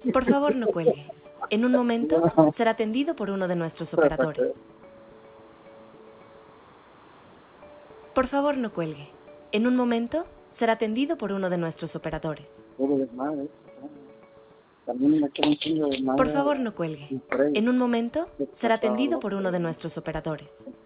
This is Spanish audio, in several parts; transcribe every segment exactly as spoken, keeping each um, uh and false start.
Por favor, no cuelgue. En un momento será atendido por uno de nuestros operadores. Por favor, no cuelgue. En un momento será atendido por uno de nuestros operadores. Por favor, no cuelgue. En un momento será atendido por uno de nuestros operadores.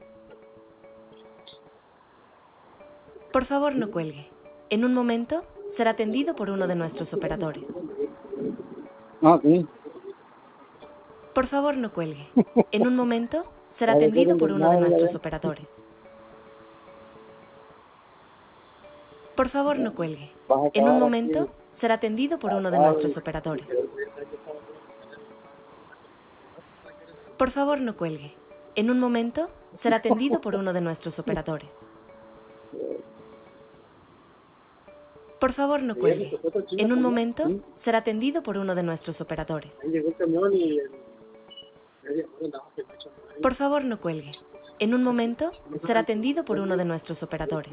Por favor, no cuelgue. En un momento será atendido por uno de nuestros operadores. Ah, sí. Por favor, no cuelgue. En un momento será atendido por uno de nuestros operadores. Por favor, no cuelgue. En un momento será atendido por uno de nuestros operadores. Por favor, no cuelgue. En un momento será atendido por uno de nuestros operadores. Por favor, no cuelgue. En un momento será atendido por uno de nuestros operadores. Por favor, no cuelgue. En un momento será atendido por uno de nuestros operadores.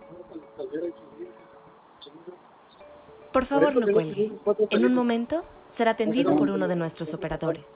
Por favor, no cuelgue. En un momento será atendido por uno de nuestros operadores.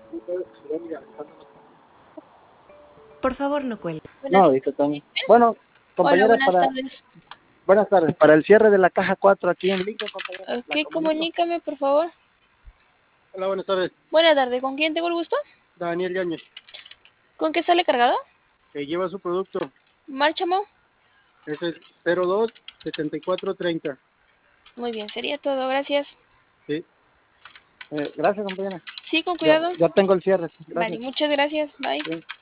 Por favor, no cuelgue. No, ahorita también. Bueno, Hola, compañera, buenas para... tardes. Buenas tardes. Para el cierre de la caja cuatro aquí en Lincoln, compañera. ¿la Ok, comunico? comunícame, por favor. Hola, buenas tardes. Buenas tardes, ¿con quién tengo el gusto? Daniel Yáñez, ¿Con qué sale cargado? que lleva su producto. Márchamo. Ese es cero dos setenta y cuatro treinta. Muy bien, sería todo, gracias. Sí. Eh, gracias, compañera. Sí, con Ya, cuidado. ya tengo el cierre. Vale, Gracias. muchas gracias, bye. Sí.